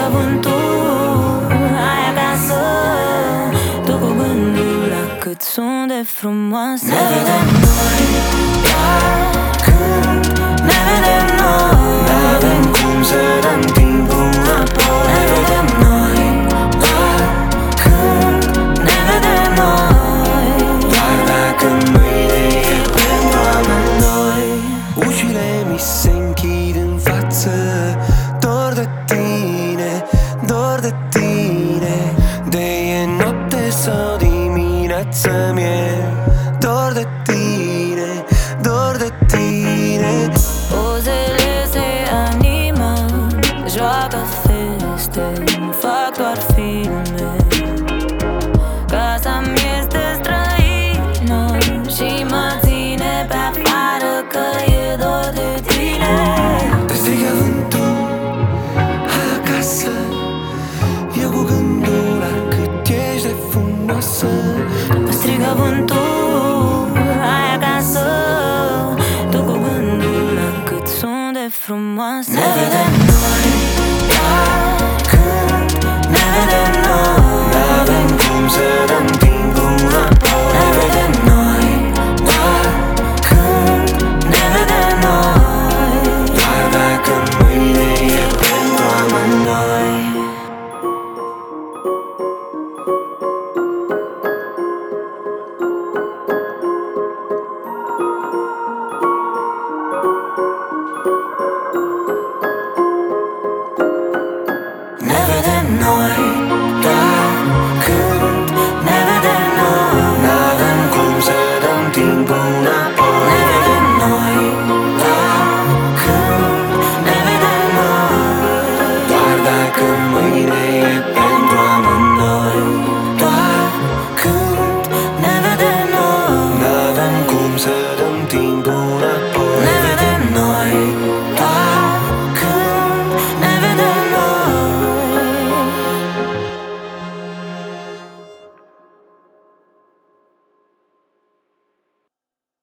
strigă vântul, hai acasă. Tu cu gândul la cât sunt de frumoasă. Ne vedem noi, doar când ne vedem noi. N-avem cum să dăm timpul înapoi. Ne vedem noi, doar când ne vedem noi. Doar dacă mâine e pentru amândoi. Ușile mi se închid în față. Dor de tine, dor de tine. De e noapte sau dimineață mie. Dor de tine, dor de tine. Pozele se animă, joacă feste, fac doar filme. Casa mi este străină și mă ține pe afară că e dor de tine. Te strigă vântul, hai acasă. Eu cu gândul la cât ești de frumoasă. Mă strigă vântul, hai acasă. Tu cu gândul la cât sunt de frumoasă. Ne vedem noi, doar când ne vedem noi. N-avem cum să dăm